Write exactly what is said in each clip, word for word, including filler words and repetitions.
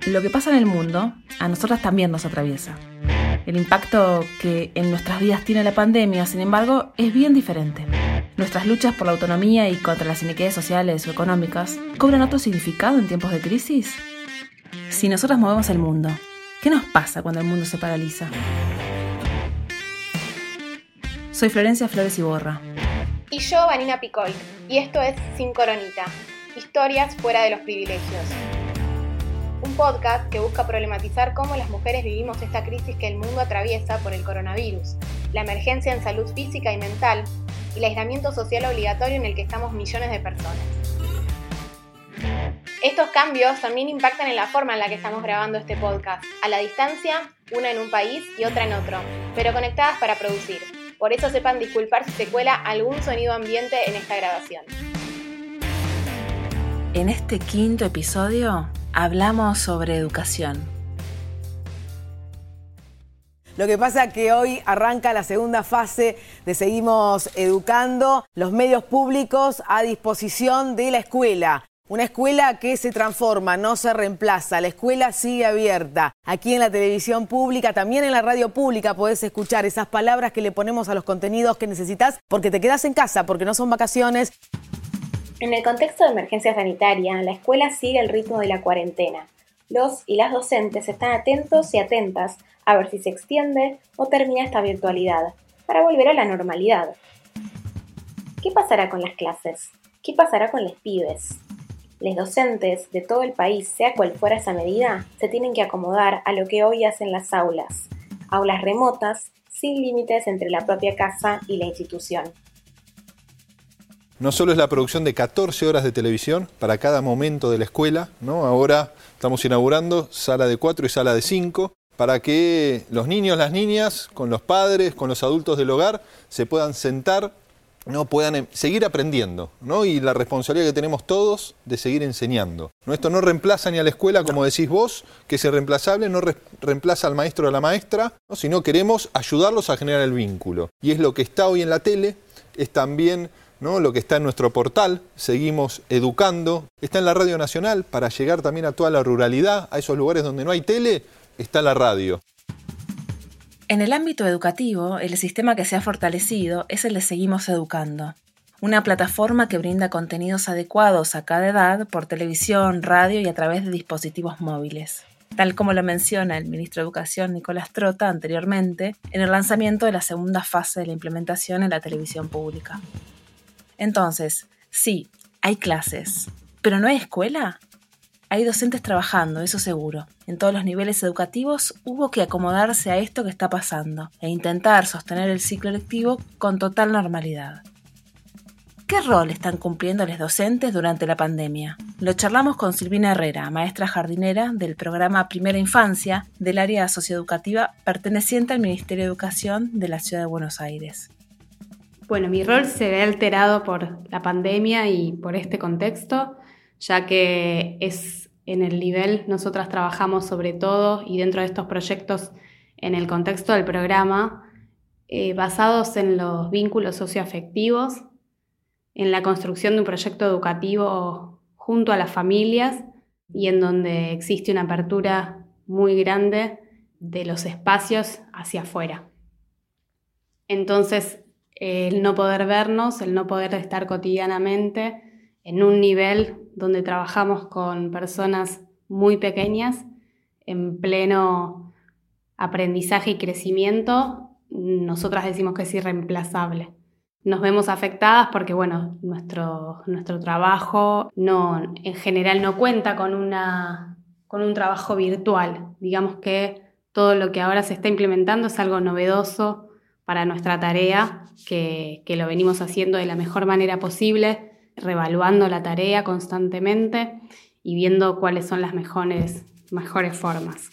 Lo que pasa en el mundo, a nosotras también nos atraviesa. El impacto que en nuestras vidas tiene la pandemia, sin embargo, es bien diferente. Nuestras luchas por la autonomía y contra las inequidades sociales o económicas cobran otro significado en tiempos de crisis. Si nosotras movemos el mundo, ¿qué nos pasa cuando el mundo se paraliza? Soy Florencia Flores Iborra. Y yo, Vanina Picoy, y esto es Sin Coronita, historias fuera de los privilegios. Un podcast que busca problematizar cómo las mujeres vivimos esta crisis que el mundo atraviesa por el coronavirus, la emergencia en salud física y mental y el aislamiento social obligatorio en el que estamos millones de personas. Estos cambios también impactan en la forma en la que estamos grabando este podcast, a la distancia, una en un país y otra en otro, pero conectadas para producir. Por eso sepan disculpar si se cuela algún sonido ambiente en esta grabación. En este quinto episodio hablamos sobre educación. Lo que pasa es que hoy arranca la segunda fase de Seguimos Educando, los medios públicos a disposición de la escuela. Una escuela que se transforma, no se reemplaza, la escuela sigue abierta. Aquí en la televisión pública, también en la radio pública podés escuchar esas palabras que le ponemos a los contenidos que necesitas porque te quedás en casa, porque no son vacaciones. En el contexto de emergencia sanitaria, la escuela sigue el ritmo de la cuarentena. Los y las docentes están atentos y atentas a ver si se extiende o termina esta virtualidad, para volver a la normalidad. ¿Qué pasará con las clases? ¿Qué pasará con los pibes? Los docentes de todo el país, sea cual fuera esa medida, se tienen que acomodar a lo que hoy hacen las aulas, aulas remotas, sin límites entre la propia casa y la institución. No solo es la producción de catorce horas de televisión para cada momento de la escuela, ¿no? Ahora estamos inaugurando sala de cuatro y sala de cinco, para que los niños, las niñas, con los padres, con los adultos del hogar, se puedan sentar, ¿no? Puedan seguir aprendiendo, ¿no? Y la responsabilidad que tenemos todos de seguir enseñando. ¿No? Esto no reemplaza ni a la escuela, como decís vos, que es irreemplazable, no re- reemplaza al maestro o a la maestra, ¿no? Sino queremos ayudarlos a generar el vínculo. Y es lo que está hoy en la tele, es también, ¿no? Lo que está en nuestro portal, Seguimos Educando, está en la Radio Nacional para llegar también a toda la ruralidad, a esos lugares donde no hay tele, está la radio. En el ámbito educativo, el sistema que se ha fortalecido es el de Seguimos Educando, una plataforma que brinda contenidos adecuados a cada edad por televisión, radio y a través de dispositivos móviles, tal como lo menciona el ministro de Educación Nicolás Trota anteriormente en el lanzamiento de la segunda fase de la implementación en la televisión pública. Entonces, sí, hay clases, pero ¿no hay escuela? Hay docentes trabajando, eso seguro. En todos los niveles educativos hubo que acomodarse a esto que está pasando e intentar sostener el ciclo lectivo con total normalidad. ¿Qué rol están cumpliendo los docentes durante la pandemia? Lo charlamos con Silvina Herrera, maestra jardinera del programa Primera Infancia del área socioeducativa perteneciente al Ministerio de Educación de la Ciudad de Buenos Aires. Bueno, mi rol se ve alterado por la pandemia y por este contexto, ya que es en el nivel, nosotras trabajamos sobre todo y dentro de estos proyectos en el contexto del programa, eh, basados en los vínculos socioafectivos, en la construcción de un proyecto educativo junto a las familias y en donde existe una apertura muy grande de los espacios hacia afuera. Entonces, el no poder vernos, el no poder estar cotidianamente en un nivel donde trabajamos con personas muy pequeñas, en pleno aprendizaje y crecimiento, nosotras decimos que es irreemplazable. Nos vemos afectadas porque, bueno, nuestro, nuestro trabajo no, en general no cuenta con, una, con un trabajo virtual. Digamos que todo lo que ahora se está implementando es algo novedoso para nuestra tarea, que, que lo venimos haciendo de la mejor manera posible, reevaluando la tarea constantemente y viendo cuáles son las mejores, mejores formas.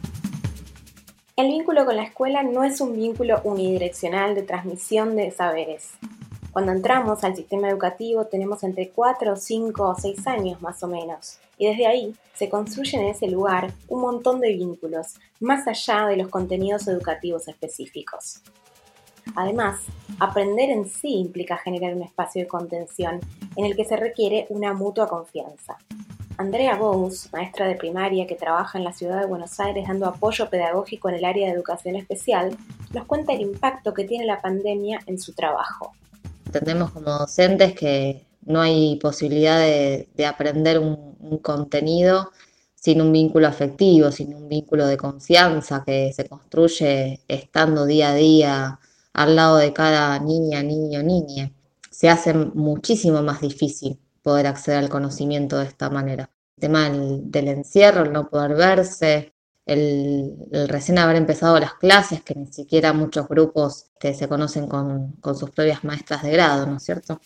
El vínculo con la escuela no es un vínculo unidireccional de transmisión de saberes. Cuando entramos al sistema educativo tenemos entre cuatro, cinco o seis años más o menos, y desde ahí se construyen en ese lugar un montón de vínculos, más allá de los contenidos educativos específicos. Además, aprender en sí implica generar un espacio de contención en el que se requiere una mutua confianza. Andrea Bous, maestra de primaria que trabaja en la ciudad de Buenos Aires dando apoyo pedagógico en el área de educación especial, nos cuenta el impacto que tiene la pandemia en su trabajo. Entendemos como docentes que no hay posibilidad de, de aprender un, un contenido sin un vínculo afectivo, sin un vínculo de confianza que se construye estando día a día al lado de cada niña, niño, niña. Se hace muchísimo más difícil poder acceder al conocimiento de esta manera. El tema del, del encierro, el no poder verse, el, el recién haber empezado las clases, que ni siquiera muchos grupos que se conocen con, con sus propias maestras de grado, ¿no es cierto?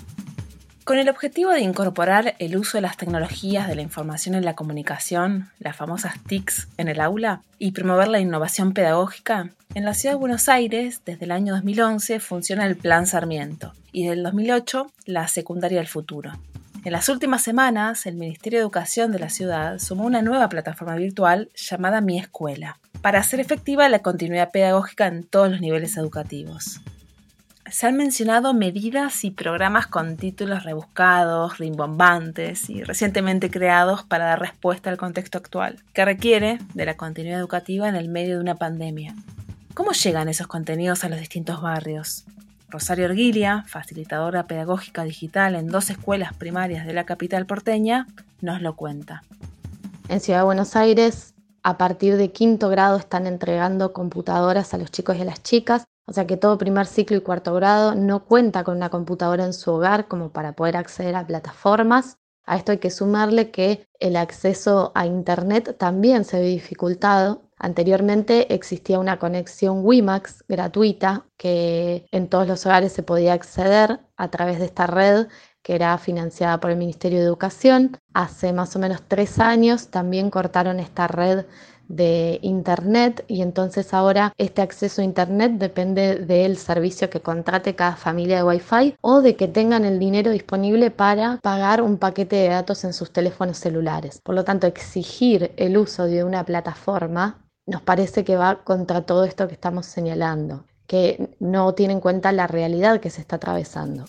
Con el objetivo de incorporar el uso de las tecnologías de la información en la comunicación, las famosas T I Cs, en el aula, y promover la innovación pedagógica, en la Ciudad de Buenos Aires, desde el año dos mil once, funciona el Plan Sarmiento, y desde el dos mil ocho, la Secundaria del Futuro. En las últimas semanas, el Ministerio de Educación de la ciudad sumó una nueva plataforma virtual llamada Mi Escuela, para hacer efectiva la continuidad pedagógica en todos los niveles educativos. Se han mencionado medidas y programas con títulos rebuscados, rimbombantes y recientemente creados para dar respuesta al contexto actual, que requiere de la continuidad educativa en el medio de una pandemia. ¿Cómo llegan esos contenidos a los distintos barrios? Rosario Erguilia, facilitadora pedagógica digital en dos escuelas primarias de la capital porteña, nos lo cuenta. En Ciudad de Buenos Aires, a partir de quinto grado están entregando computadoras a los chicos y a las chicas. O sea que todo primer ciclo y cuarto grado no cuenta con una computadora en su hogar como para poder acceder a plataformas. A esto hay que sumarle que el acceso a internet también se ve dificultado. Anteriormente existía una conexión WiMAX gratuita que en todos los hogares se podía acceder a través de esta red que era financiada por el Ministerio de Educación. Hace más o menos tres años también cortaron esta red de internet y entonces ahora este acceso a internet depende del servicio que contrate cada familia de Wi-Fi o de que tengan el dinero disponible para pagar un paquete de datos en sus teléfonos celulares. Por lo tanto, exigir el uso de una plataforma nos parece que va contra todo esto que estamos señalando, que no tiene en cuenta la realidad que se está atravesando.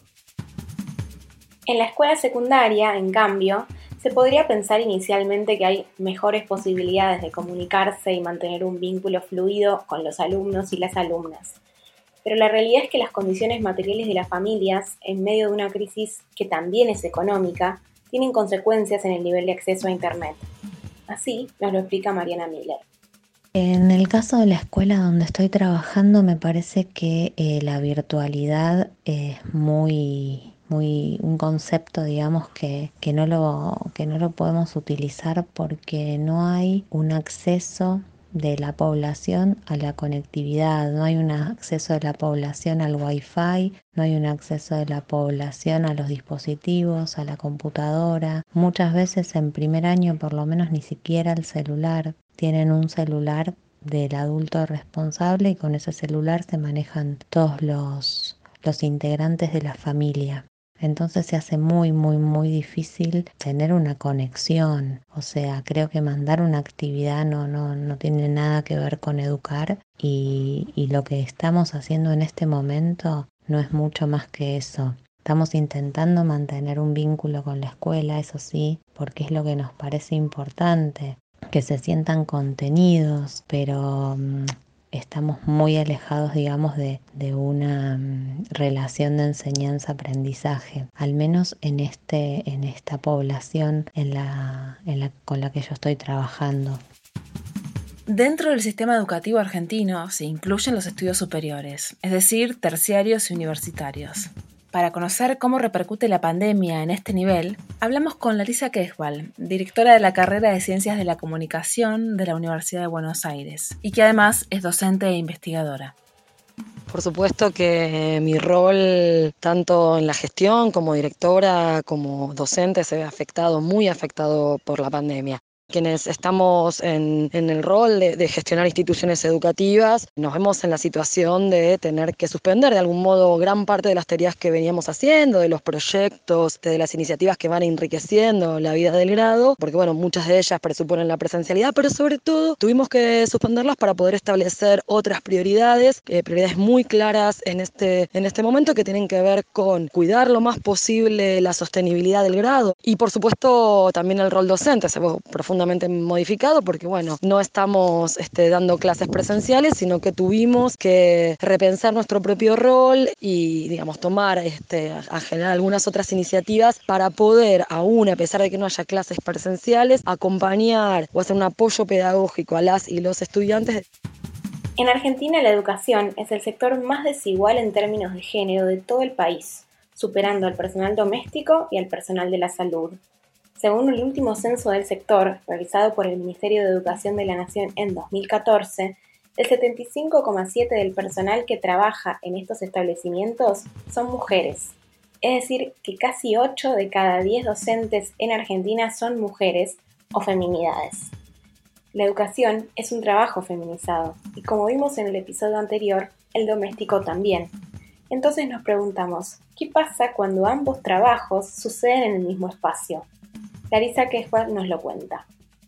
En la escuela secundaria, en cambio, se podría pensar inicialmente que hay mejores posibilidades de comunicarse y mantener un vínculo fluido con los alumnos y las alumnas. Pero la realidad es que las condiciones materiales de las familias, en medio de una crisis que también es económica, tienen consecuencias en el nivel de acceso a Internet. Así nos lo explica Mariana Miller. En el caso de la escuela donde estoy trabajando, me parece que eh, la virtualidad es muy... muy un concepto, digamos, que, que, no lo, que no lo podemos utilizar porque no hay un acceso de la población a la conectividad, no hay un acceso de la población al Wi-Fi, no hay un acceso de la población a los dispositivos, a la computadora. Muchas veces en primer año por lo menos ni siquiera el celular. Tienen un celular del adulto responsable y con ese celular se manejan todos los, los integrantes de la familia. Entonces se hace muy, muy, muy difícil tener una conexión. O sea, creo que mandar una actividad no, no, no tiene nada que ver con educar y, y lo que estamos haciendo en este momento no es mucho más que eso. Estamos intentando mantener un vínculo con la escuela, eso sí, porque es lo que nos parece importante, que se sientan contenidos, pero um, estamos muy alejados, digamos, de, de una um, relación de enseñanza-aprendizaje, al menos en, este, en esta población en la, en la, con la que yo estoy trabajando. Dentro del sistema educativo argentino se incluyen los estudios superiores, es decir, terciarios y universitarios. Para conocer cómo repercute la pandemia en este nivel, hablamos con Larisa Quejbal, directora de la carrera de Ciencias de la Comunicación de la Universidad de Buenos Aires, y que además es docente e investigadora. Por supuesto que mi rol, tanto en la gestión como directora, como docente, se ve afectado, muy afectado por la pandemia. Quienes estamos en, en el rol de, de gestionar instituciones educativas, nos vemos en la situación de tener que suspender de algún modo gran parte de las tareas que veníamos haciendo, de los proyectos, de las iniciativas que van enriqueciendo la vida del grado, porque bueno, muchas de ellas presuponen la presencialidad, pero sobre todo tuvimos que suspenderlas para poder establecer otras prioridades, eh, prioridades muy claras en este, en este momento que tienen que ver con cuidar lo más posible la sostenibilidad del grado y por supuesto también el rol docente, se ve profundamente modificado porque bueno, no estamos este, dando clases presenciales, sino que tuvimos que repensar nuestro propio rol y digamos tomar este, a generar algunas otras iniciativas para poder, aún a pesar de que no haya clases presenciales, acompañar o hacer un apoyo pedagógico a las y los estudiantes. En Argentina la educación es el sector más desigual en términos de género de todo el país, superando al personal doméstico y al personal de la salud. Según el último censo del sector, realizado por el Ministerio de Educación de la Nación en dos mil catorce, el setenta y cinco coma siete por ciento del personal que trabaja en estos establecimientos son mujeres. Es decir, que casi ocho de cada diez docentes en Argentina son mujeres o feminidades. La educación es un trabajo feminizado, y como vimos en el episodio anterior, el doméstico también. Entonces nos preguntamos, ¿qué pasa cuando ambos trabajos suceden en el mismo espacio? Larisa Quechua nos lo cuenta.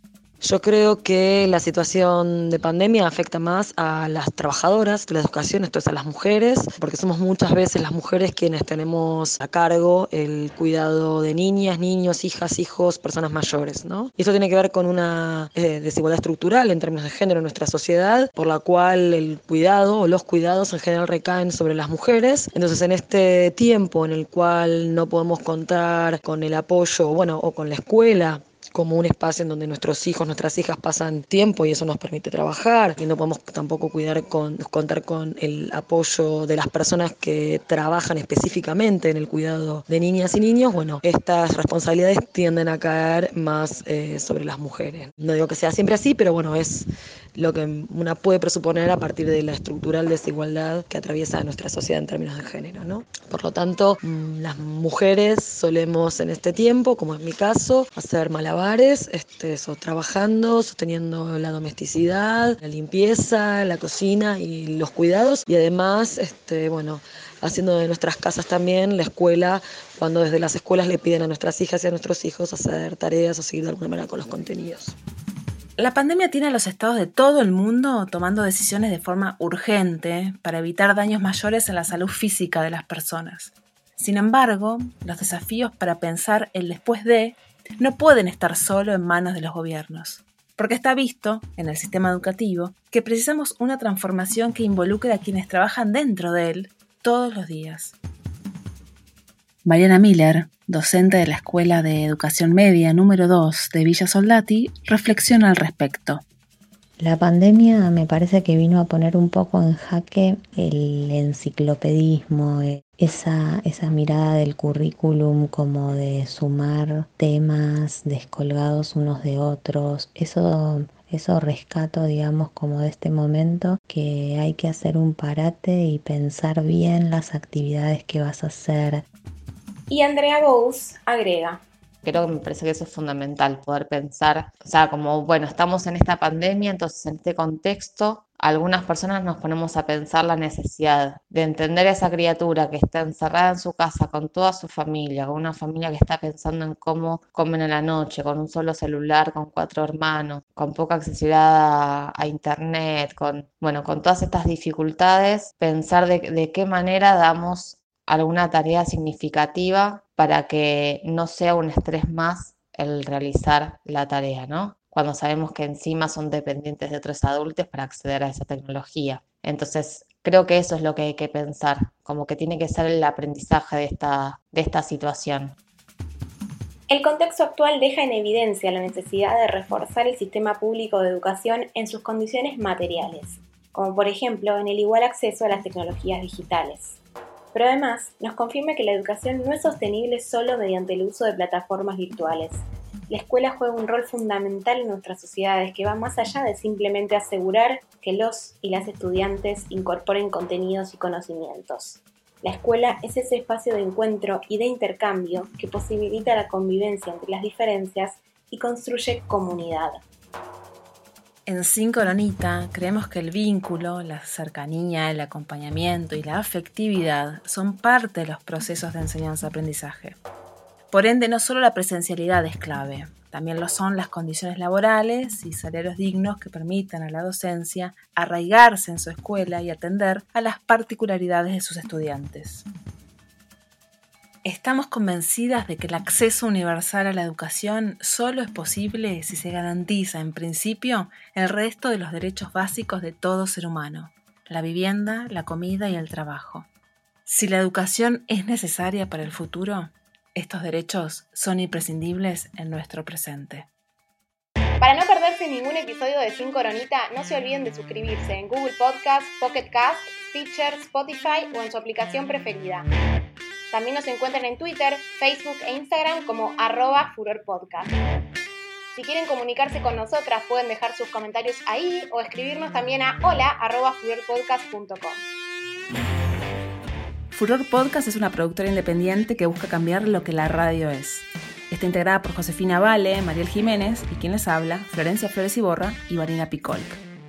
Yo creo que la situación de pandemia afecta más a las trabajadoras de la educación, esto es a las mujeres, porque somos muchas veces las mujeres quienes tenemos a cargo el cuidado de niñas, niños, hijas, hijos, personas mayores, ¿no? Y esto tiene que ver con una eh, desigualdad estructural en términos de género en nuestra sociedad, por la cual el cuidado o los cuidados en general recaen sobre las mujeres. Entonces, en este tiempo en el cual no podemos contar con el apoyo, bueno, o con la escuela, como un espacio en donde nuestros hijos, nuestras hijas pasan tiempo y eso nos permite trabajar, y no podemos tampoco cuidar con, contar con el apoyo de las personas que trabajan específicamente en el cuidado de niñas y niños. Bueno, estas responsabilidades tienden a caer más eh, sobre las mujeres. No digo que sea siempre así, pero bueno, es lo que una puede presuponer a partir de la estructural desigualdad que atraviesa nuestra sociedad en términos de género, ¿no? Por lo tanto, las mujeres solemos en este tiempo, como en mi caso, hacer malabares, este, so, trabajando, sosteniendo la domesticidad, la limpieza, la cocina y los cuidados, y además, este, bueno, haciendo de nuestras casas también la escuela, cuando desde las escuelas le piden a nuestras hijas y a nuestros hijos hacer tareas o seguir de alguna manera con los contenidos. La pandemia tiene a los estados de todo el mundo tomando decisiones de forma urgente para evitar daños mayores en la salud física de las personas. Sin embargo, los desafíos para pensar el después de no pueden estar solo en manos de los gobiernos, porque está visto, en el sistema educativo, que precisamos una transformación que involucre a quienes trabajan dentro de él todos los días. Mariana Miller, docente de la Escuela de Educación Media número dos de Villa Soldati, reflexiona al respecto. La pandemia me parece que vino a poner un poco en jaque el enciclopedismo, esa, esa mirada del currículum como de sumar temas descolgados unos de otros. Eso, eso rescato, digamos, como de este momento, que hay que hacer un parate y pensar bien las actividades que vas a hacer. Y Andrea Bous agrega. Creo que me parece que eso es fundamental, poder pensar, o sea, como, bueno, estamos en esta pandemia, entonces en este contexto, algunas personas nos ponemos a pensar la necesidad de entender a esa criatura que está encerrada en su casa con toda su familia, con una familia que está pensando en cómo comen en la noche, con un solo celular, con cuatro hermanos, con poca accesibilidad a, a internet, con, bueno, con todas estas dificultades, pensar de, de qué manera damos alguna tarea significativa para que no sea un estrés más el realizar la tarea, ¿no? Cuando sabemos que encima son dependientes de otros adultos para acceder a esa tecnología. Entonces, creo que eso es lo que hay que pensar, como que tiene que ser el aprendizaje de esta, de esta situación. El contexto actual deja en evidencia la necesidad de reforzar el sistema público de educación en sus condiciones materiales, como por ejemplo en el igual acceso a las tecnologías digitales. Pero además nos confirma que la educación no es sostenible solo mediante el uso de plataformas virtuales. La escuela juega un rol fundamental en nuestras sociedades que va más allá de simplemente asegurar que los y las estudiantes incorporen contenidos y conocimientos. La escuela es ese espacio de encuentro y de intercambio que posibilita la convivencia entre las diferencias y construye comunidad. En Sin Coronita creemos que el vínculo, la cercanía, el acompañamiento y la afectividad son parte de los procesos de enseñanza-aprendizaje. Por ende, no solo la presencialidad es clave, también lo son las condiciones laborales y salarios dignos que permitan a la docencia arraigarse en su escuela y atender a las particularidades de sus estudiantes. Estamos convencidas de que el acceso universal a la educación solo es posible si se garantiza, en principio, el resto de los derechos básicos de todo ser humano: la vivienda, la comida y el trabajo. Si la educación es necesaria para el futuro, estos derechos son imprescindibles en nuestro presente. Para no perderse ningún episodio de Sin Coronita, no se olviden de suscribirse en Google Podcast, Pocket Cast, Stitcher, Spotify o en su aplicación preferida. También nos encuentran en Twitter, Facebook e Instagram como arroba furorpodcast. Si quieren comunicarse con nosotras, pueden dejar sus comentarios ahí o escribirnos también a hola arroba furorpodcast punto com. Furor Podcast es una productora independiente que busca cambiar lo que la radio es. Está integrada por Josefina Vale, Mariel Jiménez y quien les habla, Florencia Flores Iborra y Marina Picolc.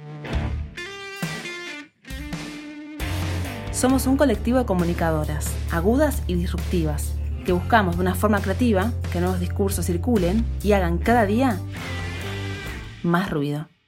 Somos un colectivo de comunicadoras, agudas y disruptivas, que buscamos de una forma creativa que nuevos discursos circulen y hagan cada día más ruido.